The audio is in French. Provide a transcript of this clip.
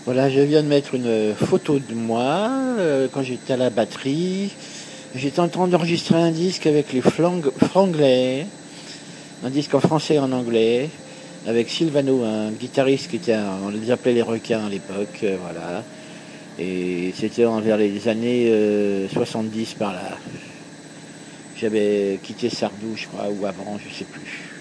Voilà, je viens de mettre une photo de moi quand j'étais à la batterie. J'étais en train d'enregistrer un disque avec les Franglais, un disque en français et en anglais, avec Sylvano, un guitariste qui était, on les appelait les requins à l'époque, voilà. Et c'était vers les années 70 par là. J'avais quitté Sardou, je crois, ou avant, je sais plus.